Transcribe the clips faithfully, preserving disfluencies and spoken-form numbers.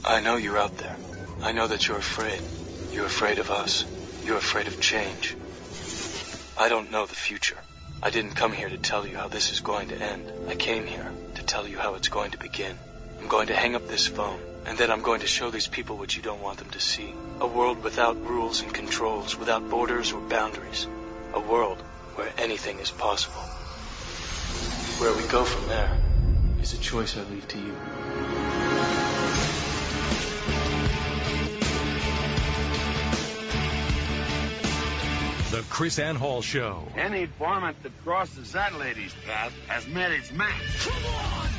I know you're out there. I know that you're afraid. You're afraid of us. You're afraid of change. I don't know the future. I didn't come here to tell you how this is going to end. I came here to tell you how it's going to begin. I'm going to hang up this phone, and then I'm going to show these people what you don't want them to see. A world without rules and controls, without borders or boundaries. A world where anything is possible. Where we go from there is a choice I leave to you. The Chris Ann Hall Show. Any varmint that crosses that lady's path has met its match. Come on!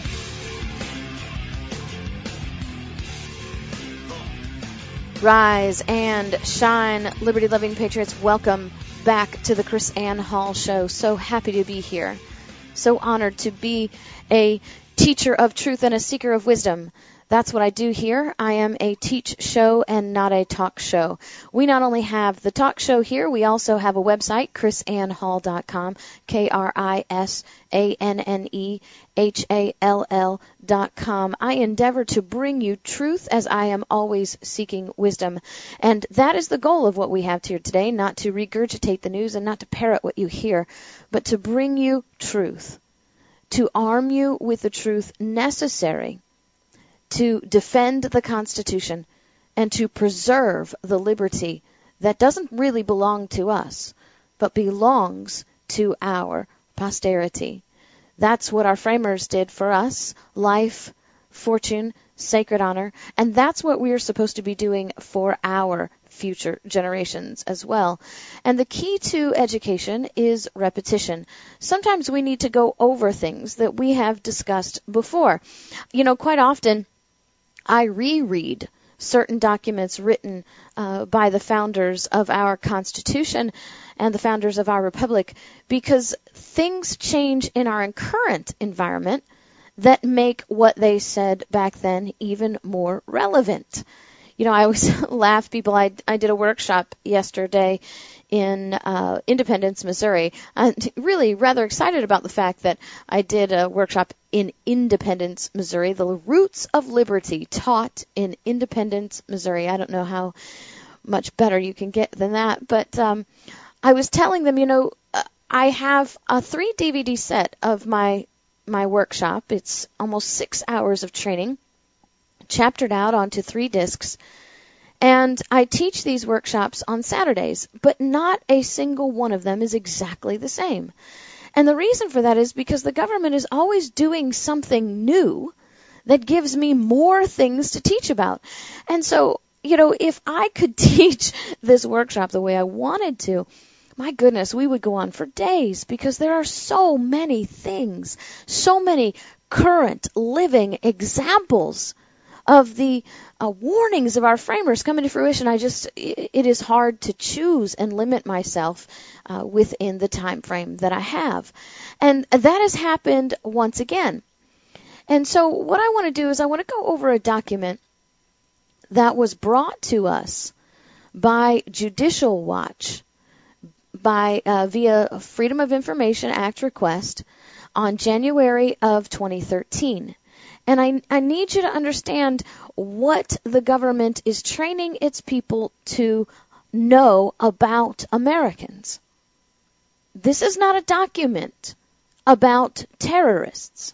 Rise and shine, liberty-loving patriots. Welcome back to the Chris Ann Hall Show. So happy to be here. So honored to be a teacher of truth and a seeker of wisdom. That's what I do here. I am a teach show and not a talk show. We not only have the talk show here, we also have a website, chris ann hall dot com, K R I S A N N E H A L L dot com. I endeavor to bring you truth as I am always seeking wisdom. And that is the goal of what we have here today, not to regurgitate the news and not to parrot what you hear, but to bring you truth, to arm you with the truth necessary to defend the Constitution and to preserve the liberty that doesn't really belong to us, but belongs to our posterity. That's what our framers did for us, life, fortune, sacred honor, and that's what we are supposed to be doing for our future generations as well. And the key to education is repetition. Sometimes we need to go over things that we have discussed before. You know, quite often, I reread certain documents written uh, by the founders of our Constitution and the founders of our Republic because things change in our current environment that make what they said back then even more relevant. You know, I always laugh, people. I, I did a workshop yesterday in uh, Independence, Missouri. I'm really rather excited about the fact that I did a workshop in Independence, Missouri, the roots of liberty taught in Independence, Missouri. I don't know how much better you can get than that, but um, I was telling them, you know, I have a three D V D set of my my workshop. It's almost six hours of training, chaptered out onto three discs. And I teach these workshops on Saturdays, but not a single one of them is exactly the same. And the reason for that is because the government is always doing something new that gives me more things to teach about. And so, you know, if I could teach this workshop the way I wanted to, my goodness, we would go on for days because there are so many things, so many current living examples of the uh, warnings of our framers coming to fruition. I just, it is hard to choose and limit myself uh, within the time frame that I have. And that has happened once again. And so what I want to do is I want to go over a document that was brought to us by Judicial Watch by uh, via Freedom of Information Act request on January of twenty thirteen. And I, I need you to understand what the government is training its people to know about Americans. This is not a document about terrorists.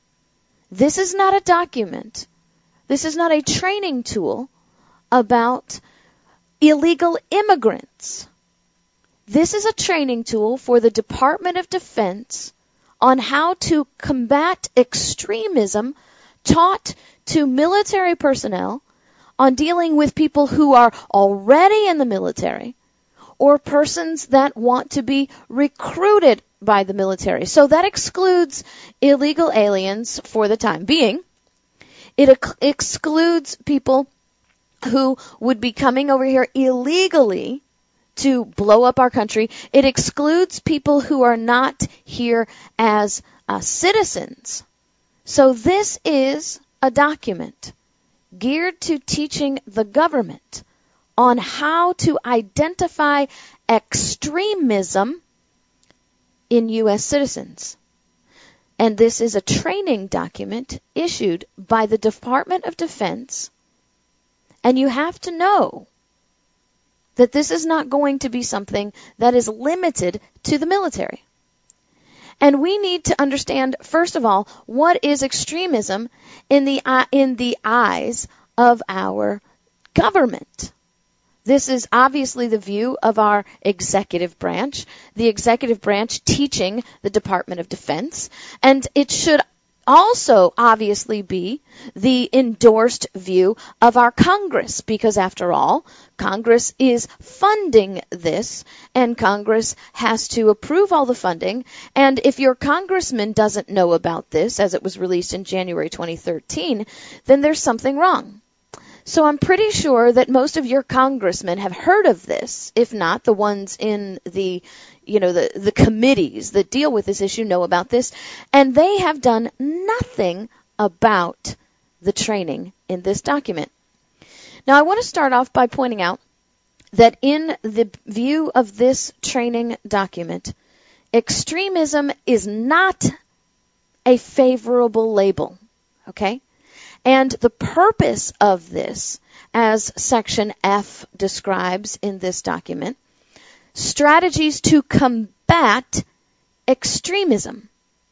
This is not a document. This is not a training tool about illegal immigrants. This is a training tool for the Department of Defense on how to combat extremism taught to military personnel on dealing with people who are already in the military or persons that want to be recruited by the military. So that excludes illegal aliens for the time being. It ex- excludes people who would be coming over here illegally to blow up our country. It excludes people who are not here as uh, citizens. So this is a document geared to teaching the government on how to identify extremism in U S citizens. And this is a training document issued by the Department of Defense And you have to know that this is not going to be something that is limited to the military. And we need to understand, first of all, what is extremism in the uh, in the eyes of our government. This is obviously the view of our executive branch, the executive branch teaching the Department of Defense, and it should also obviously be the endorsed view of our Congress, because after all, Congress is funding this, and Congress has to approve all the funding, and if your congressman doesn't know about this, as it was released in January twenty thirteen, then there's something wrong. So I'm pretty sure that most of your congressmen have heard of this. If not, the ones in the, you know, the, the committees that deal with this issue know about this. And they have done nothing about the training in this document. Now, I want to start off by pointing out that in the view of this training document, extremism is not a favorable label. Okay? And the purpose of this, as Section F describes in this document, strategies to combat extremism.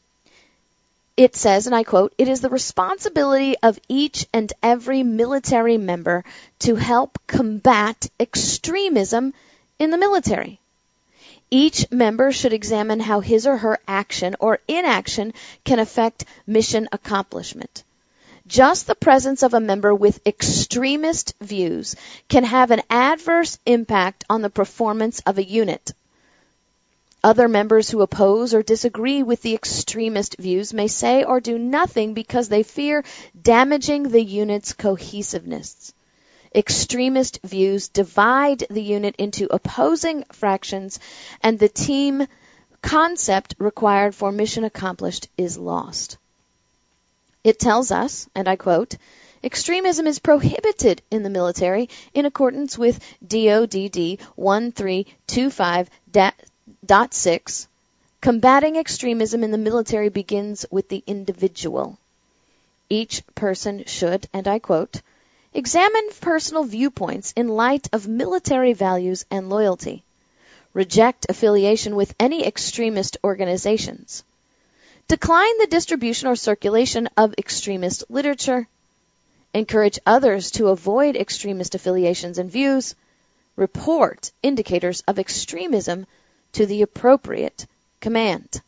It says, and I quote, "It is the responsibility of each and every military member to help combat extremism in the military. Each member should examine how his or her action or inaction can affect mission accomplishment. Just the presence of a member with extremist views can have an adverse impact on the performance of a unit. Other members who oppose or disagree with the extremist views may say or do nothing because they fear damaging the unit's cohesiveness. Extremist views divide the unit into opposing fractions, and the team concept required for mission accomplished is lost." It tells us, and I quote, "Extremism is prohibited in the military in accordance with D O D D one three two five point six. Combating extremism in the military begins with the individual. Each person should," and I quote, "examine personal viewpoints in light of military values and loyalty. Reject affiliation with any extremist organizations. Decline the distribution or circulation of extremist literature. Encourage others to avoid extremist affiliations and views. Report indicators of extremism to the appropriate command."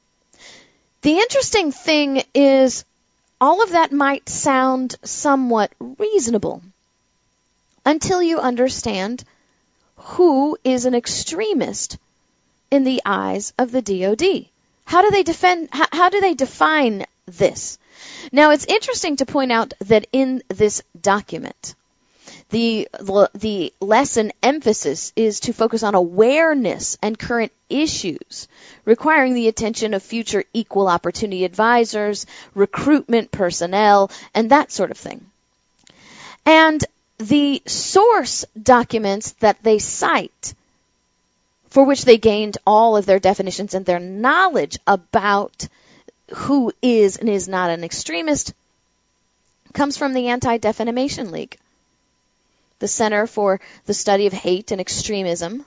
The interesting thing is, all of that might sound somewhat reasonable until you understand who is an extremist in the eyes of the D O D. How do they defend, how, how do they define this? Now, it's interesting to point out that in this document, the, the lesson emphasis is to focus on awareness and current issues, requiring the attention of future equal opportunity advisors, recruitment personnel, and that sort of thing. And the source documents that they cite, for which they gained all of their definitions and their knowledge about who is and is not an extremist, comes from the Anti-Defamation League, the Center for the Study of Hate and Extremism,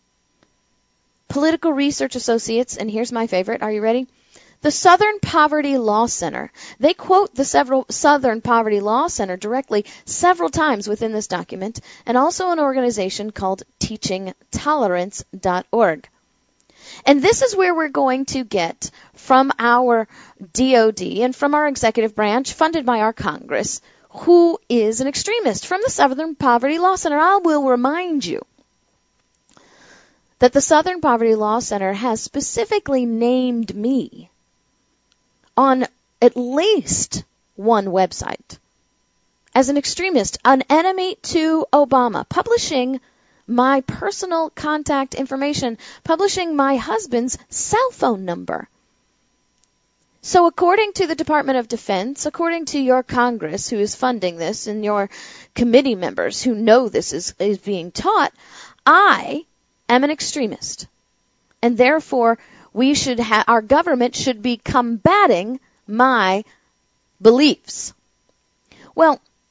Political Research Associates, and here's my favorite, are you ready? The Southern Poverty Law Center. They quote the several Southern Poverty Law Center directly several times within this document, and also an organization called teaching tolerance dot org. And this is where we're going to get from our D O D and from our executive branch, funded by our Congress, who is an extremist. From the Southern Poverty Law Center, I will remind you that the Southern Poverty Law Center has specifically named me on at least one website as an extremist, an enemy to Obama, publishing my personal contact information, publishing my husband's cell phone number. So according to the Department of Defense, according to your Congress who is funding this and your committee members who know this is, is being taught, I am an extremist. And therefore, we should ha- our government should be combating my beliefs. Well,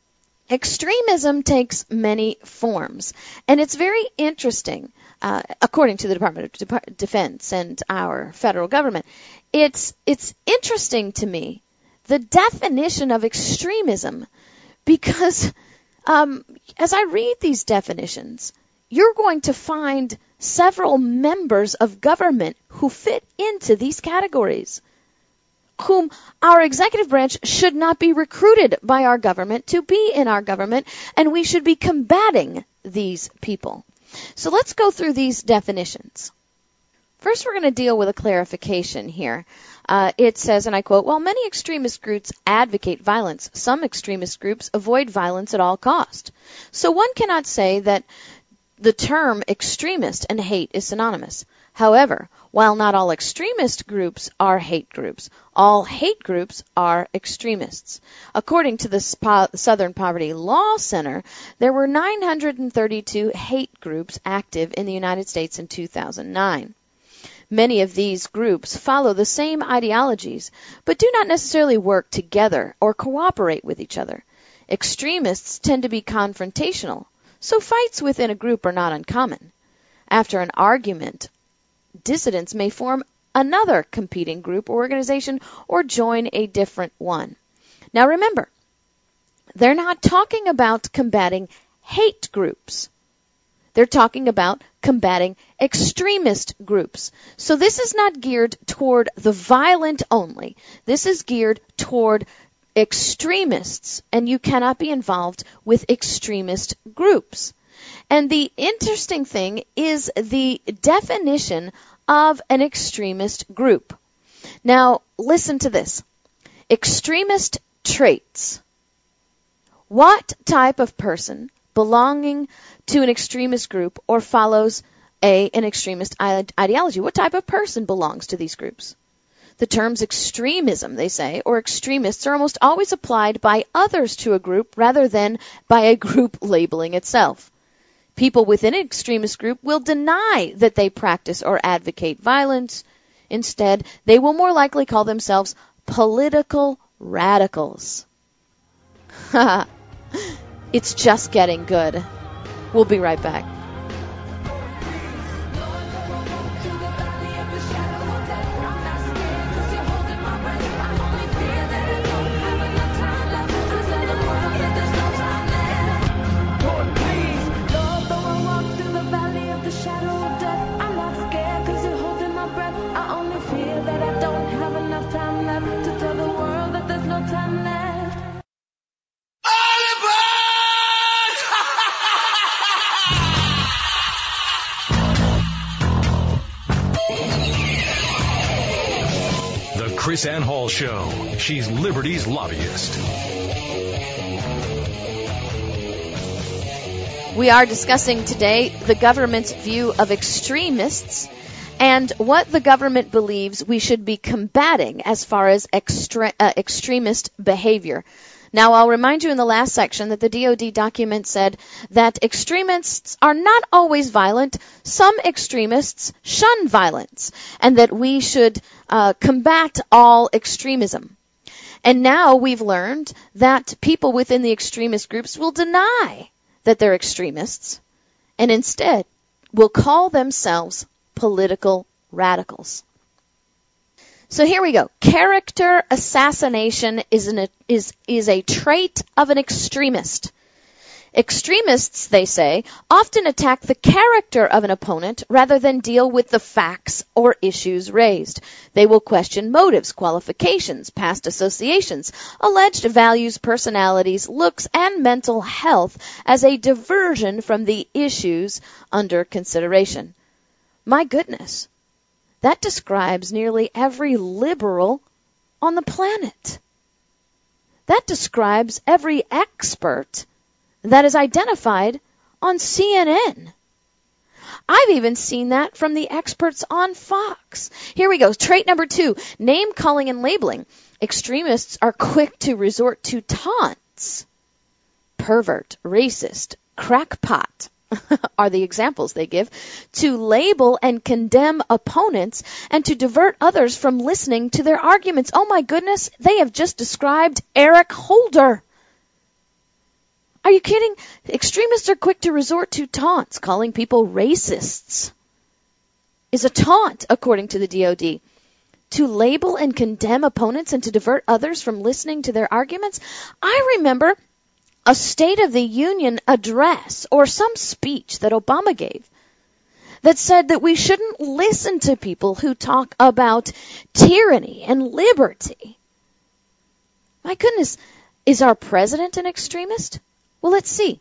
Extremism takes many forms, and it's very interesting, uh, according to the Department of De- Defense and our federal government. It's it's interesting to me, the definition of extremism, because um, as I read these definitions, you're going to find several members of government who fit into these categories, whom our executive branch should not be recruited by our government to be in our government, and we should be combating these people. So let's go through these definitions. First, we're going to deal with a clarification here. Uh, it says, and I quote, while many extremist groups advocate violence, some extremist groups avoid violence at all cost. So one cannot say that the term extremist and hate is synonymous. However, while not all extremist groups are hate groups, all hate groups are extremists. According to the Southern Poverty Law Center, there were nine hundred thirty-two hate groups active in the United States in two thousand nine. Many of these groups follow the same ideologies, but do not necessarily work together or cooperate with each other. Extremists tend to be confrontational, so fights within a group are not uncommon. After an argument, dissidents may form another competing group or organization or join a different one. Now remember, they're not talking about combating hate groups. They're talking about combating extremist groups. So this is not geared toward the violent only. This is geared toward extremists, and you cannot be involved with extremist groups. And the interesting thing is the definition of an extremist group. Now, listen to this. Extremist traits. What type of person belonging to an extremist group or follows a an extremist ideology? What type of person belongs to these groups? The terms extremism, they say, or extremists are almost always applied by others to a group rather than by a group labeling itself. People within an extremist group will deny that they practice or advocate violence. Instead, they will more likely call themselves political radicals. It's just getting good. We'll be right back. Chris Ann Hall Show. She's Liberty's lobbyist. We are discussing today the government's view of extremists and what the government believes we should be combating as far as extre- uh, extremist behavior. Now, I'll remind you in the last section that the D O D document said that extremists are not always violent. Some extremists shun violence, and that we should uh, combat all extremism. And now we've learned that people within the extremist groups will deny that they're extremists, and instead will call themselves political radicals. So here we go. Character assassination is an, is is a trait of an extremist. Extremists, they say, often attack the character of an opponent rather than deal with the facts or issues raised. They will question motives, qualifications, past associations, alleged values, personalities, looks, and mental health as a diversion from the issues under consideration. My goodness. That describes nearly every liberal on the planet. That describes every expert that is identified on C N N. I've even seen that from the experts on Fox. Here we go. Trait number two, name calling and labeling. Extremists are quick to resort to taunts. Pervert, racist, crackpot are the examples they give, to label and condemn opponents and to divert others from listening to their arguments. Oh my goodness, they have just described Eric Holder. Are you kidding? Extremists are quick to resort to taunts. Calling people racists is a taunt, according to the D O D. To label and condemn opponents and to divert others from listening to their arguments. I remember a State of the Union address or some speech that Obama gave that said that we shouldn't listen to people who talk about tyranny and liberty. My goodness, is our president an extremist? Well, let's see.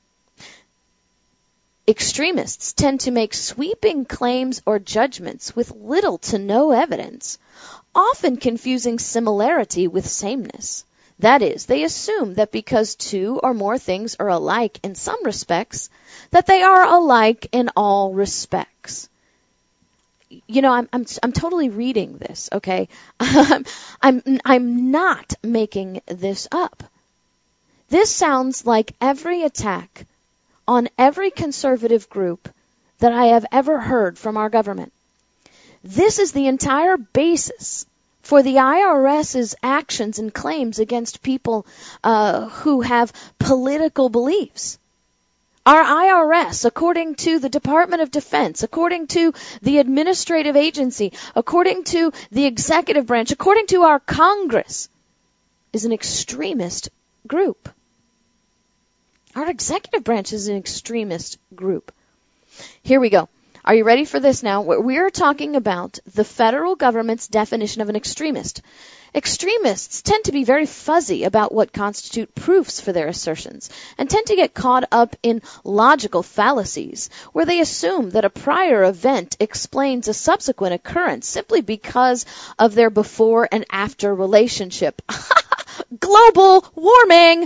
Extremists tend to make sweeping claims or judgments with little to no evidence, often confusing similarity with sameness. That is, they assume that because two or more things are alike in some respects, that they are alike in all respects. You know, I'm I'm I'm totally reading this, okay? I'm I'm I'm not making this up. This sounds like every attack on every conservative group that I have ever heard from our government. This is the entire basis for the IRS's actions and claims against people uh, who have political beliefs. Our I R S, according to the Department of Defense, according to the administrative agency, according to the executive branch, according to our Congress, is an extremist group. Our executive branch is an extremist group. Here we go. Are you ready for this now? We're talking about the federal government's definition of an extremist. Extremists tend to be very fuzzy about what constitute proofs for their assertions and tend to get caught up in logical fallacies where they assume that a prior event explains a subsequent occurrence simply because of their before and after relationship. Global warming!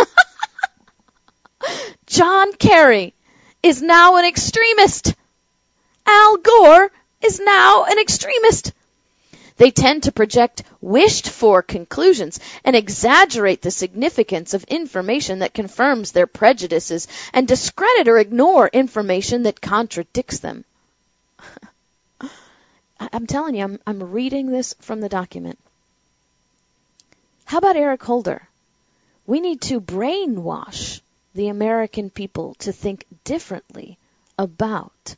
John Kerry is now an extremist. Al Gore is now an extremist. They tend to project wished-for conclusions and exaggerate the significance of information that confirms their prejudices and discredit or ignore information that contradicts them. I'm telling you, I'm, I'm reading this from the document. How about Eric Holder? We need to brainwash the American people to think differently about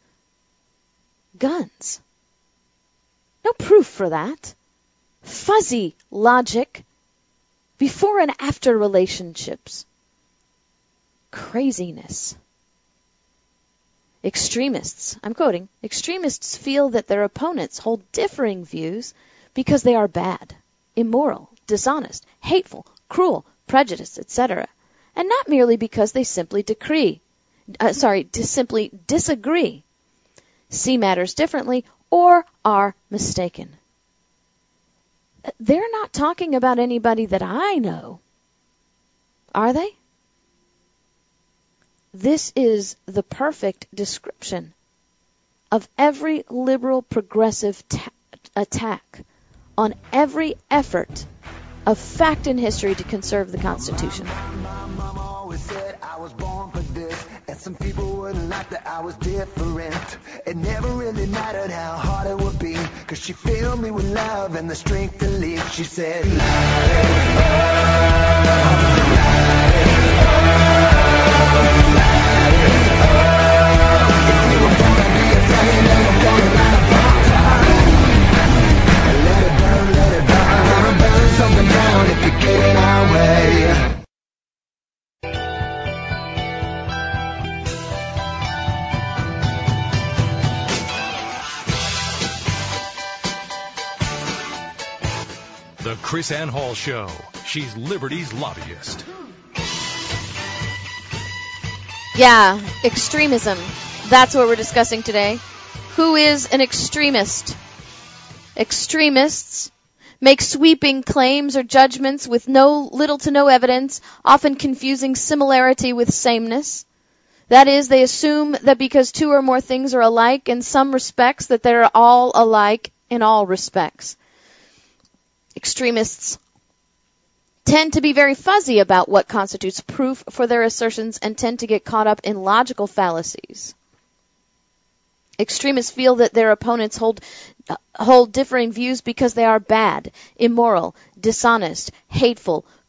guns. No proof for that. Fuzzy logic. Before and after relationships. Craziness. Extremists, I'm quoting, extremists feel that their opponents hold differing views because they are bad, immoral, dishonest, hateful, cruel, prejudiced, et cetera, and not merely because they simply decree, uh, sorry, dis- simply disagree, see matters differently, or are mistaken. They're not talking about anybody that I know, are they? This is the perfect description of every liberal progressive ta- attack on every effort of fact and history to conserve the Constitution. My mama always said I was born for this, and some people wouldn't like that I was different. It never really mattered how hard it would be, cause she filled me with love and the strength to live. She said, light it up, light it up, light it up. If you were born to be a flame, then we're gonna light a bonfire. Let it burn, let it burn, gonna burn something down if you get in our way. The Chris Ann Hall Show. She's Liberty's lobbyist. Yeah, extremism. That's what we're discussing today. Who is an extremist? Extremists make sweeping claims or judgments with no little to no evidence, often confusing similarity with sameness. That is, they assume that because two or more things are alike in some respects, that they're all alike in all respects. Extremists tend to be very fuzzy about what constitutes proof for their assertions and tend to get caught up in logical fallacies. Extremists feel that their opponents hold hold differing views because they are bad, immoral, dishonest, hateful,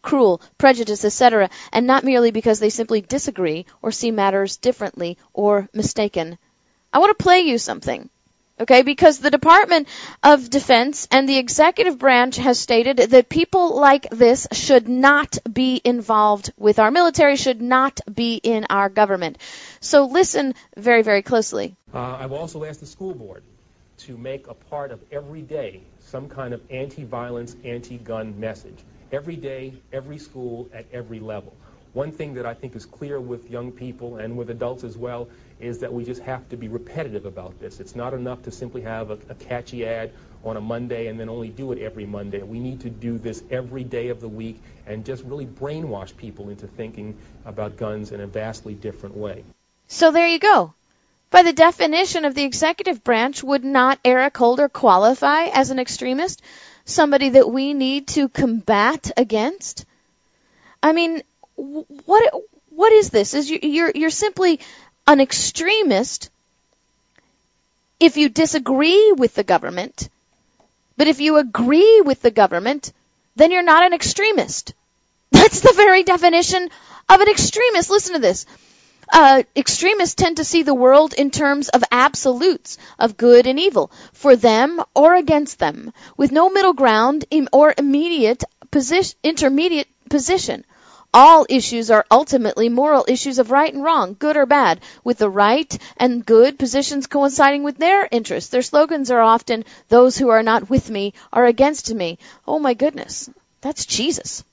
cruel, prejudiced, et cetera, and not merely because they simply disagree or see matters differently or mistaken. I want to play you something, okay, because the Department of Defense and the executive branch has stated that people like this should not be involved with our military, should not be in our government. So listen very, very closely. Uh, I've also asked the school board to make a part of every day some kind of anti-violence, anti-gun message. Every day, every school, at every level. One thing that I think is clear with young people and with adults as well is that we just have to be repetitive about this. It's not enough to simply have a, a catchy ad on a Monday and then only do it every Monday. We need to do this every day of the week and just really brainwash people into thinking about guns in a vastly different way. So there you go. By the definition of the executive branch, would not Eric Holder qualify as an extremist? Somebody that we need to combat against? I mean, what what is this? Is you, you're you're simply an extremist if you disagree with the government, but if you agree with the government, then you're not an extremist. That's the very definition of an extremist. Listen to this. Uh, extremists tend to see the world in terms of absolutes, of good and evil, for them or against them, with no middle ground or immediate position, intermediate position. All issues are ultimately moral issues of right and wrong, good or bad, with the right and good positions coinciding with their interests. Their slogans are often, those who are not with me are against me. Oh my goodness, that's Jesus.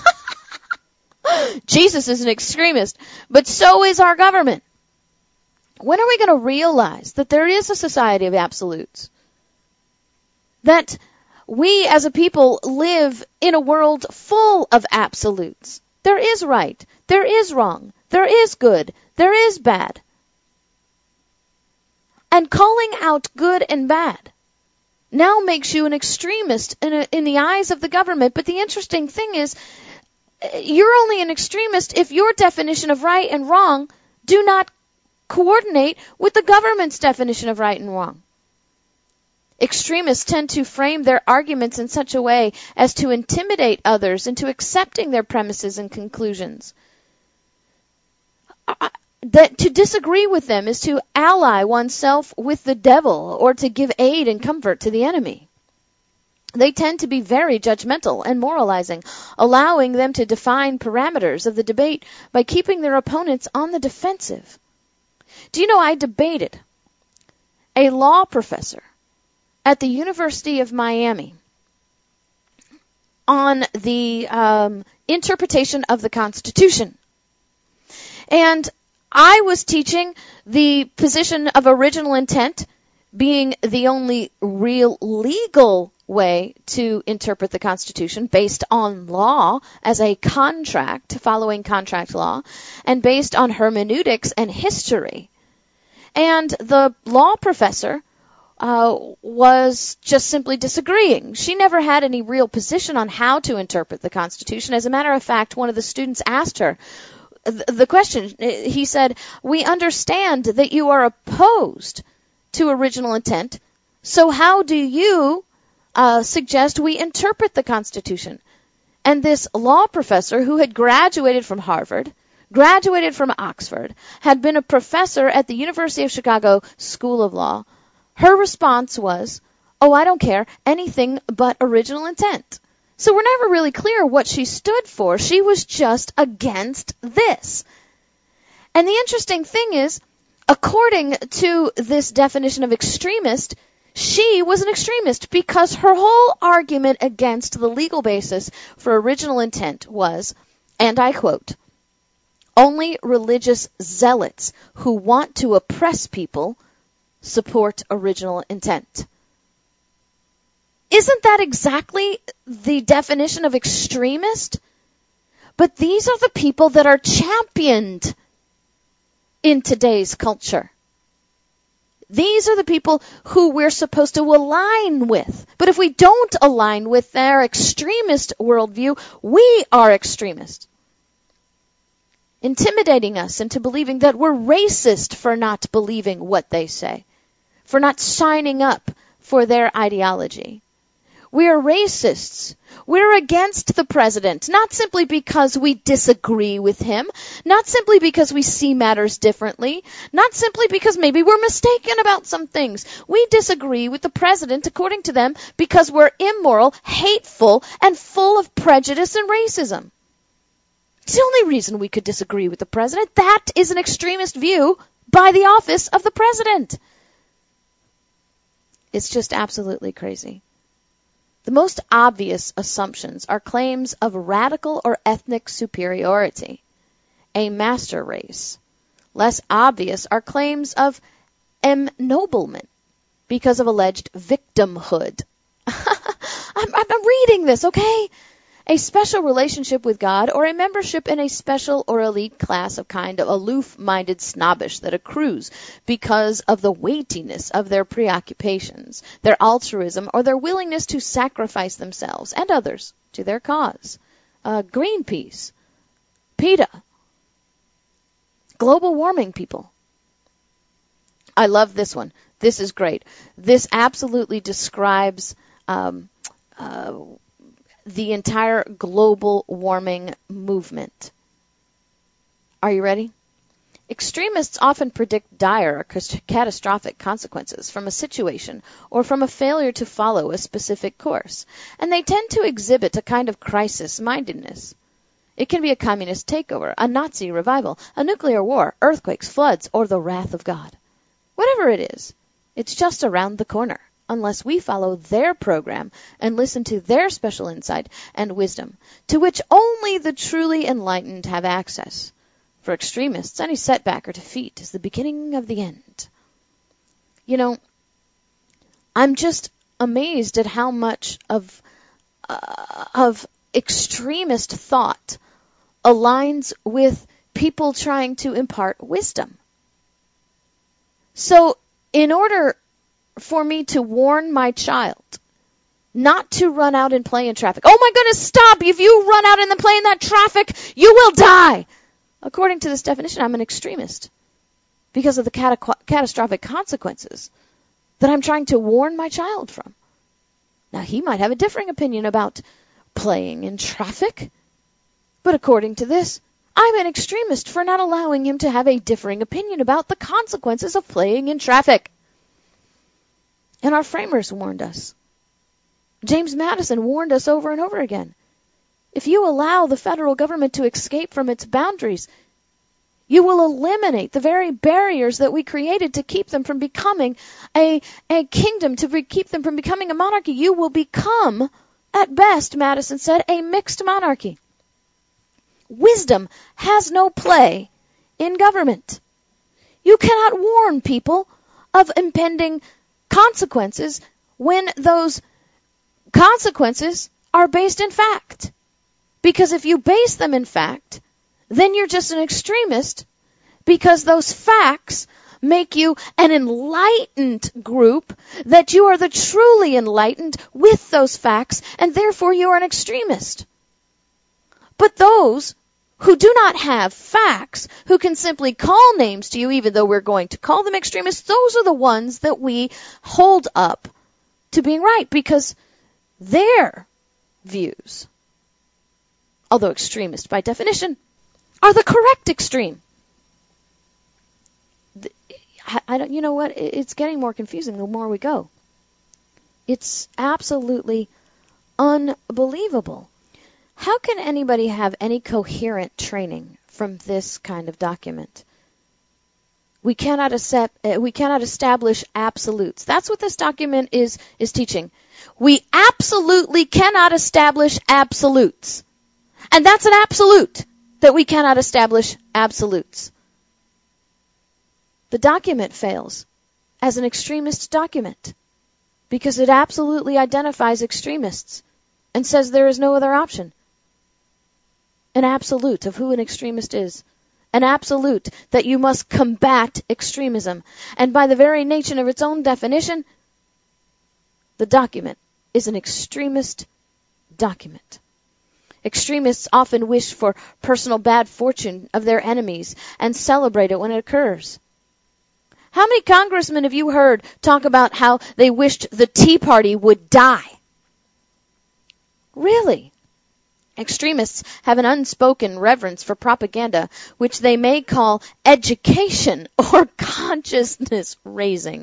Jesus is an extremist, but so is our government. When are we going to realize that there is a society of absolutes? That we as a people live in a world full of absolutes. There is right, there is wrong, there is good, there is bad. And calling out good and bad now makes you an extremist in, a, in the eyes of the government. But the interesting thing is, you're only an extremist if your definition of right and wrong do not coordinate with the government's definition of right and wrong. Extremists tend to frame their arguments in such a way as to intimidate others into accepting their premises and conclusions. Uh, that to disagree with them is to ally oneself with the devil or to give aid and comfort to the enemy. They tend to be very judgmental and moralizing, allowing them to define parameters of the debate by keeping their opponents on the defensive. Do you know I debated a law professor at the University of Miami on the um, interpretation of the Constitution. And I was teaching the position of original intent being the only real legal way to interpret the Constitution based on law as a contract, following contract law, and based on hermeneutics and history. And the law professor uh, was just simply disagreeing. She never had any real position on how to interpret the Constitution. As a matter of fact, one of the students asked her th- the question. He said, "We understand that you are opposed to original intent, so how do you Uh, suggest we interpret the Constitution?" And this law professor, who had graduated from Harvard, graduated from Oxford, had been a professor at the University of Chicago School of Law, her response was, "Oh, I don't care, anything but original intent." So we're never really clear what she stood for. She was just against this. And the interesting thing is, according to this definition of extremist, she was an extremist because her whole argument against the legal basis for original intent was, and I quote, "Only religious zealots who want to oppress people support original intent." Isn't that exactly the definition of extremist? But these are the people that are championed in today's culture. These are the people who we're supposed to align with. But if we don't align with their extremist worldview, we are extremists. Intimidating us into believing that we're racist for not believing what they say, for not signing up for their ideology. We are racists. We're against the president, not simply because we disagree with him, not simply because we see matters differently, not simply because maybe we're mistaken about some things. We disagree with the president, according to them, because we're immoral, hateful, and full of prejudice and racism. It's the only reason we could disagree with the president. That is an extremist view by the office of the president. It's just absolutely crazy. The most obvious assumptions are claims of radical or ethnic superiority, a master race. Less obvious are claims of ennoblement because of alleged victimhood. I'm, I'm reading this, okay? A special relationship with God, or a membership in a special or elite class of kind of aloof-minded snobbish that accrues because of the weightiness of their preoccupations, their altruism, or their willingness to sacrifice themselves and others to their cause. Uh, Greenpeace, PETA, global warming people. I love this one. This is great. This absolutely describes um, uh, the entire global warming movement. Are you ready? Extremists often predict dire or catastrophic consequences from a situation or from a failure to follow a specific course, and they tend to exhibit a kind of crisis-mindedness. It can be a communist takeover, a Nazi revival, a nuclear war, earthquakes, floods, or the wrath of God. Whatever it is, it's just around the corner, unless we follow their program and listen to their special insight and wisdom, to which only the truly enlightened have access. For extremists, any setback or defeat is the beginning of the end. You know, I'm just amazed at how much of uh, of extremist thought aligns with people trying to impart wisdom. So, in order for me to warn my child not to run out and play in traffic. Oh my goodness, stop! If you run out and then play in that traffic, you will die! According to this definition, I'm an extremist because of the cata- catastrophic consequences that I'm trying to warn my child from. Now, he might have a differing opinion about playing in traffic, but according to this, I'm an extremist for not allowing him to have a differing opinion about the consequences of playing in traffic. And our framers warned us. James Madison warned us over and over again. If you allow the federal government to escape from its boundaries, you will eliminate the very barriers that we created to keep them from becoming a, a kingdom, to be, keep them from becoming a monarchy. You will become, at best, Madison said, a mixed monarchy. Wisdom has no play in government. You cannot warn people of impending consequences when those consequences are based in fact. Because if you base them in fact, then you're just an extremist because those facts make you an enlightened group, that you are the truly enlightened with those facts, and therefore you are an extremist. But those who do not have facts, who can simply call names to you, even though we're going to call them extremists, those are the ones that we hold up to being right, because their views, although extremist by definition, are the correct extreme. I, I don't, you know what? It's getting more confusing the more we go. It's absolutely unbelievable. How can anybody have any coherent training from this kind of document? We cannot accept, uh, we cannot establish absolutes. That's what this document is is teaching. We absolutely cannot establish absolutes. And that's an absolute, that we cannot establish absolutes. The document fails as an extremist document because it absolutely identifies extremists and says there is no other option. An absolute of who an extremist is. An absolute that you must combat extremism. And by the very nature of its own definition, the document is an extremist document. Extremists often wish for personal bad fortune of their enemies and celebrate it when it occurs. How many congressmen have you heard talk about how they wished the Tea Party would die? Really? Extremists have an unspoken reverence for propaganda, which they may call education or consciousness raising.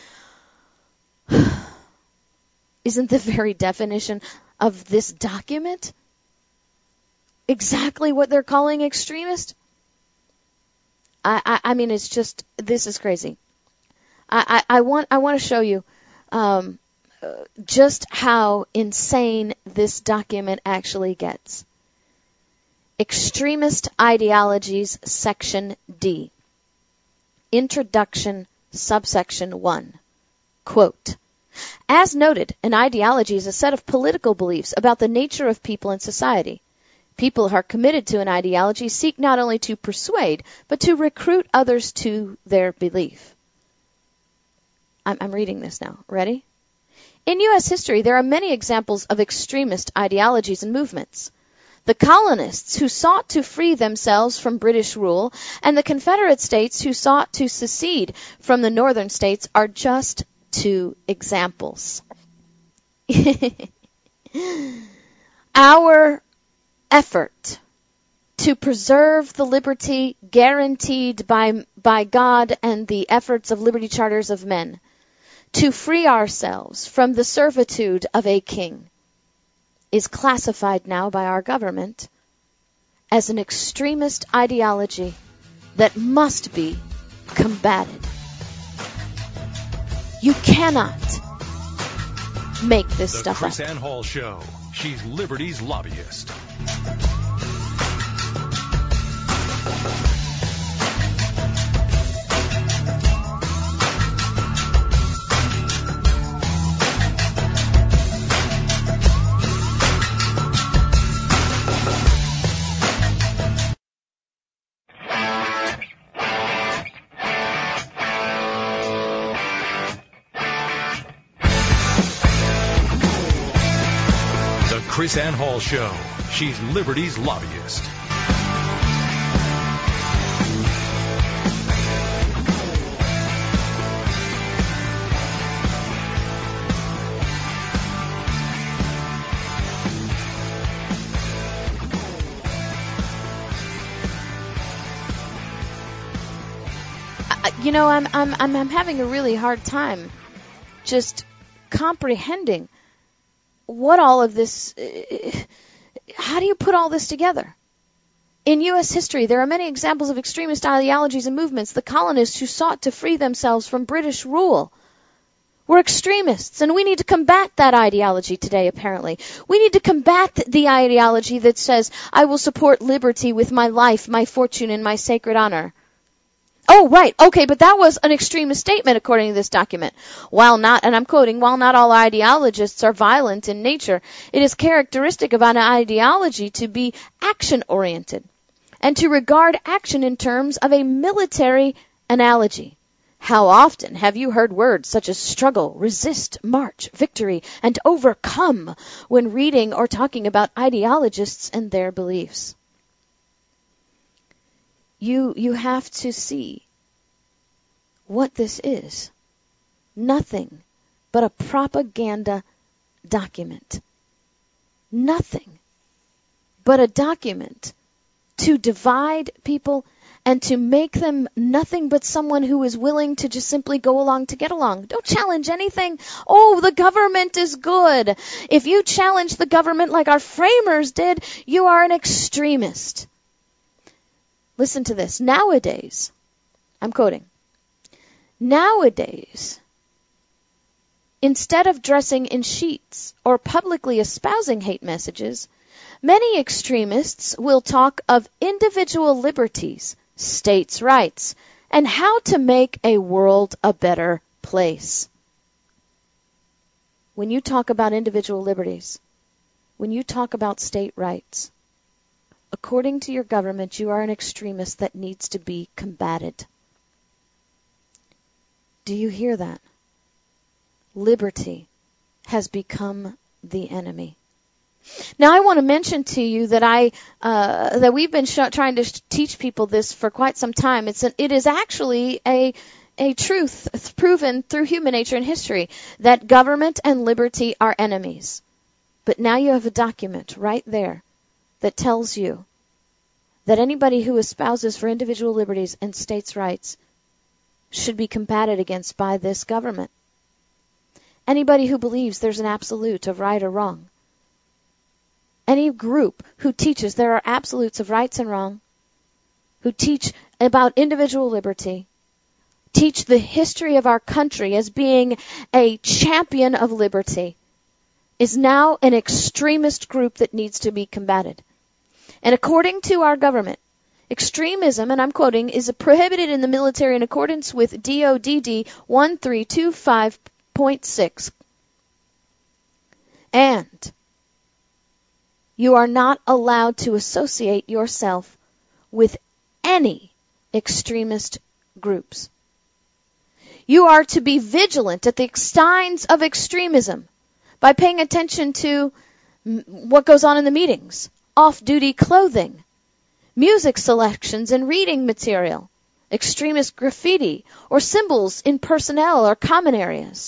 Isn't the very definition of this document exactly what they're calling extremist? I, I, I mean, it's just, this is crazy. I, I, I want I want to show you um, uh, just how insane this document actually gets. Extremist Ideologies, Section D. Introduction, Subsection one. Quote, as noted, an ideology is a set of political beliefs about the nature of people and society. People who are committed to an ideology seek not only to persuade, but to recruit others to their belief. I'm, I'm reading this now. Ready? In U S history, there are many examples of extremist ideologies and movements. The colonists who sought to free themselves from British rule and the Confederate States who sought to secede from the northern states are just two examples. Our effort to preserve the liberty guaranteed by, by God and the efforts of liberty charters of men, to free ourselves from the servitude of a king, is classified now by our government as an extremist ideology that must be combated. You cannot make this the stuff Chris up. Ann Hall Show. She's Liberty's lobbyist. Chris Ann Hall Show. She's Liberty's lobbyist. You know, I'm I'm I'm I'm having a really hard time just comprehending what all of this, uh, how do you put all this together? In U S history, there are many examples of extremist ideologies and movements. The colonists who sought to free themselves from British rule were extremists, and we need to combat that ideology today, apparently. We need to combat the ideology that says, I will support liberty with my life, my fortune, and my sacred honor. Oh, right. Okay, but that was an extremist statement according to this document. While not, and I'm quoting, while not all ideologists are violent in nature, it is characteristic of an ideology to be action-oriented and to regard action in terms of a military analogy. How often have you heard words such as struggle, resist, march, victory, and overcome when reading or talking about ideologists and their beliefs? You you have to see what this is. Nothing but a propaganda document. Nothing but a document to divide people and to make them nothing but someone who is willing to just simply go along to get along. Don't challenge anything. Oh, the government is good. If you challenge the government like our framers did, you are an extremist. Listen to this. Nowadays, I'm quoting, nowadays, instead of dressing in sheets or publicly espousing hate messages, many extremists will talk of individual liberties, states' rights, and how to make a world a better place. When you talk about individual liberties, when you talk about state rights, according to your government, you are an extremist that needs to be combated. Do you hear that? Liberty has become the enemy. Now, I want to mention to you that I uh, that we've been sh- trying to sh- teach people this for quite some time. It's an, it is actually a a truth proven through human nature and history that government and liberty are enemies. But now you have a document right there that tells you that anybody who espouses for individual liberties and states' rights should be combated against by this government. Anybody who believes there's an absolute of right or wrong. Any group who teaches there are absolutes of rights and wrong, who teach about individual liberty, teach the history of our country as being a champion of liberty, is now an extremist group that needs to be combated. And according to our government, extremism, and I'm quoting, is prohibited in the military in accordance with D O D D one three two five point six. And you are not allowed to associate yourself with any extremist groups. You are to be vigilant at the signs of extremism by paying attention to what goes on in the meetings, off-duty clothing, music selections and reading material, extremist graffiti, or symbols in personnel or common areas.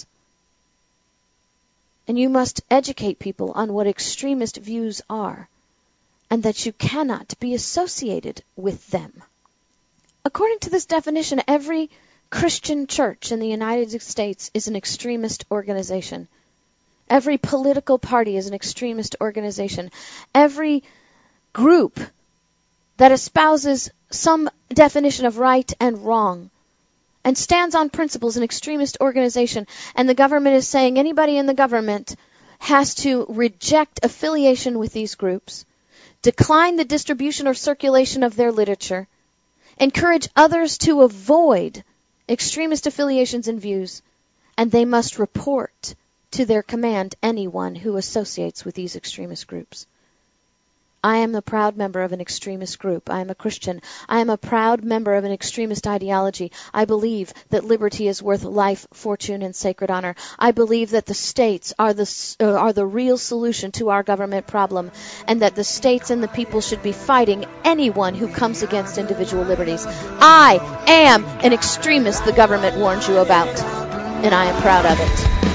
And you must educate people on what extremist views are, and that you cannot be associated with them. According to this definition, every Christian church in the United States is an extremist organization. Every political party is an extremist organization. Every group that espouses some definition of right and wrong and stands on principles, an extremist organization, and the government is saying anybody in the government has to reject affiliation with these groups, decline the distribution or circulation of their literature, encourage others to avoid extremist affiliations and views, and they must report to their command anyone who associates with these extremist groups. I am a proud member of an extremist group. I am a Christian. I am a proud member of an extremist ideology. I believe that liberty is worth life, fortune, and sacred honor. I believe that the states are the uh, are the real solution to our government problem, and that the states and the people should be fighting anyone who comes against individual liberties. I am an extremist the government warns you about, and I am proud of it.